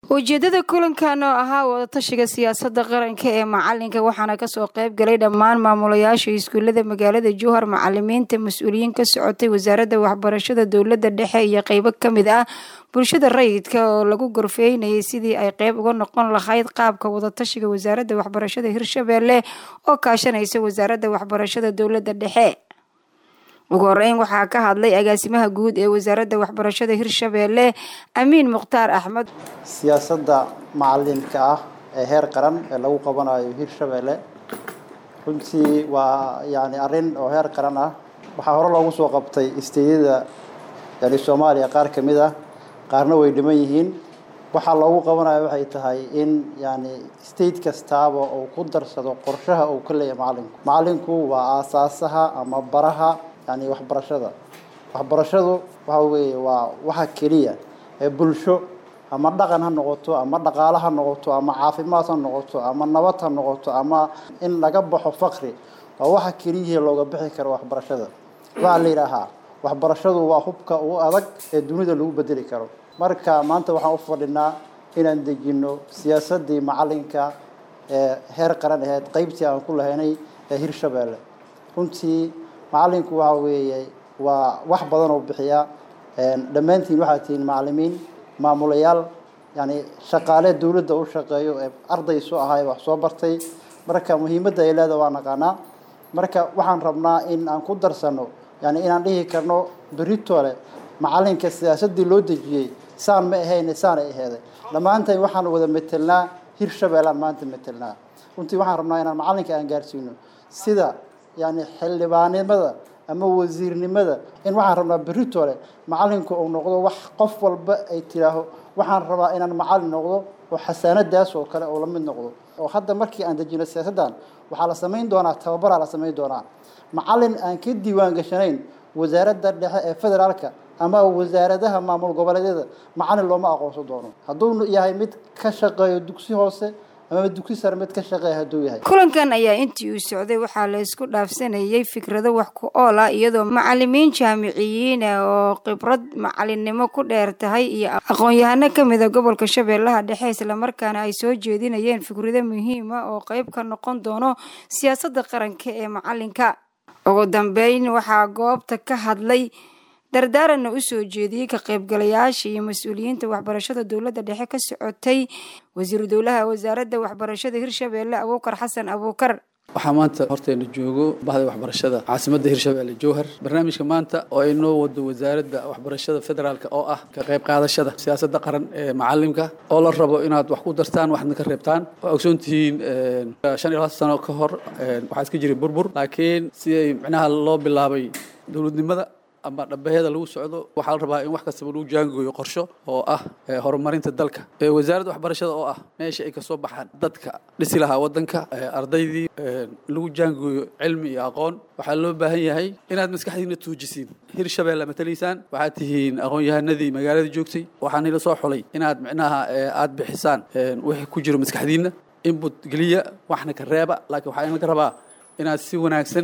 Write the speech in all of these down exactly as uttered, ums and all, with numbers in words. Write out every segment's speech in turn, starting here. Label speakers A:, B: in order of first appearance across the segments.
A: ujeedada kulankan oo ahaa wada tashiga siyaasadda qaranka ee macalinka waxaana ka soo qayb galay dhammaan maamulayaasha iskuulada magaalada Jowhar, macallimiinta, mas'uuliyiin ka socotay wasaaradda waxbarashada dowladda dhexe iyo qaybo kamid ah bulshada rayidka oo lagu gorfeynayay sidii ay qayb uga noqon lahayd qaabka wada tashiga wasaaradda waxbarashada Hirshabelle oo kaashanaysa wasaaradda waxbarashada dowladda dhexe. ugu horeyn waxaa ka hadlay agaasimaha guud ee wasaaradda waxbarashada Hirshabelle Amiin Mukhtaar Axmed.
B: siyaasadda macalinka ah ee heer qaran ee lagu qabanayo Hirshabelle runtii waa yaani arrin oo heer qaran ah. waxaa hore loogu soo qabtay isteedada yaani Soomaaliya qaar kamid ah qaarna way dhiman yihiin. waxaa loogu qabanayo waxay tahay in yaani state kastaaba oo ku darsado qorshaha uu ka leeyahay macalinku. macalinku waa aasaasaha ama baraha يعني waxbarashada waxbarashadu waxa weeye waa waxa kaliya ee bulsho ama dhaqan ha noqoto ama dhaqaale ha noqoto ama caafimaad ha noqoto ama nabad ha noqoto ama in laga baxo faqri waa waxa kaliya looga bixi karo waxbarashada. waxa la yiraahdaa waxbarashadu waa hubka ugu adag ee dunida lagu bedeli karo. marka maanta waxaan u fadhinaa inaan dejino siyaasadii macalinka ee heer qaran ahayd qaybtii aan ku lahaynay ee Hirshabelle. runtii macalinku waxa weeye waa wax badan oo bixiya een dhamaantiin waxa tiin macallimiin maamulayaal yani shaqaale dawladda u shaqeeyo ee arday soo ahay wax soo bartay. marka muhiimadda ay leedahay waa naqana. marka waxaan rabnaa in aan ku darsano yani inaan dhihi karno beritole macalinka siyaasadii loo dejiyay saan ma ahayn saan ay ahayd dhamaanteen waxaan wada metelnaa Hirshabelle maanta metelnaa. runtii waxaan rabnaa inaan macalinka aan gaarsiino sida يعني xildhibaanimada ama wasiirnimada in waxaan rabnaa beritole macalinku uu noqdo wax qof walba ay tiraaho waxaan rabaa inaan macalin noqdo oo xasaanadaas oo kale oo la mid noqdo. oo hadda markii aan dejino siyaasadan waxa la sameyn doonaa tababar la sameyn doonaa macalin aan ka diiwaan gashanayn wasaaradda dhexe ee federaalka ama wasaaradaha maamul goboleedyada macalin looma aqoonsan doono hadduu yahay mid ka shaqeeyo dugsi hoose ama dugsi sare mid ka shaqeeya haduu yahay.
A: kulankan ayaa intii uu socday waxaa la isku dhaafsanayay fikrado wax ku ool ah iyadoo macallimiin jaamiciyiin oo khibrad macalinimo ku dheer tahay iyo aqoon-yahano kamid ah gobolka Shabeellaha Dhexe isla markaana ay soo jeedinayeen fikrado muhiim ah oo qayb ka noqon doono siyaasadda qaranka ee macalinka. ugu dambeyn waxaa goobta ka hadlay dardaaranna u soo jeediyay ka qaybgalayaasha iyo mas'uuliyiinta waxbarashada dowladda dhexe ka socotay wasiir dowlaha wasaaradda waxbarashada Hirshabelle Abuukar Xasan Abuukar.
C: waxaa maanta horteena joogo bahda waxbarashada caasimadda Hirshabelle Jowhar. barnaamijka maanta oo ay noo wado wasaaradda waxbarashada federaalka oo ah ka qayb qaadashada siyaasadda qaran ee macalinka oo la rabo inaad wax ku dartaan waxna ka reebtaan. waa ogsoontihiin shan iyo labaatan sano ka hor waxaa iska jiray burbur laakiin si ay macnaha loo bilaabay dowladnimada ama dhabaheeda lagu socdo waxa la rabaa in wax kasta lagu jaangoyo qorsho oo ah horumarinta dalka. ee wasaaradda waxbarashada oo ah meesha ay ka soo baxaan dadka dhisi lahaa wadanka ardaydii lagu jaangoyo cilmi iyo aqoon. waxa loo baahan yahay inaad maskaxdiina tuujisiin Hirshabelle mataliisaan waxaad tihiin aqoon-yahanadii magaalada joogtay waxaan ila soo xulay inaad macnaha aad bixisaan wixii ku jiro maskaxdiina input geliya waxna ka reeba laakiin waxa in ka rabaa inaad si wanaagsan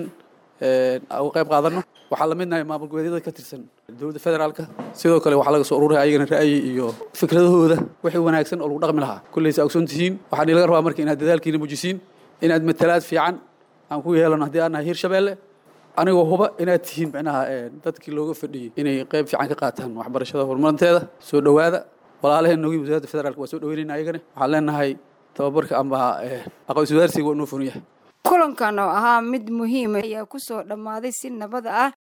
C: ee uga qayb qaadano. waxaa la midnahay maamul goboleedyada ka tirsan dowladda federaalka sidoo kale waxa laga soo ururay ayagana ra'yi iyo fikradahooda wixii wanaagsan oo lagu dhaqmi lahaa kulleeysa ogsoontihiin. waxaan laga rabaa markii inaad dadaalkiina muujisiin inaad matalaad fiican aan ku yeelano haddii aan nahay Hirshabelle anigoo huba inaad tihiin macnaha dadkii looga fadhiyay inay qayb fiican ka qaataan waxbarashada horumarinteeda. soo dhawaada walaalaheen noogi wasaaradda federaalka waa soo dhaweynayna ayagana waxaan leenahay tababarka amba aqoon isweydaarsiga waa noo furan yahay.
A: kulankan oo ahaa mid muhiim ah ayaa ku soo dhamaaday si nabad ah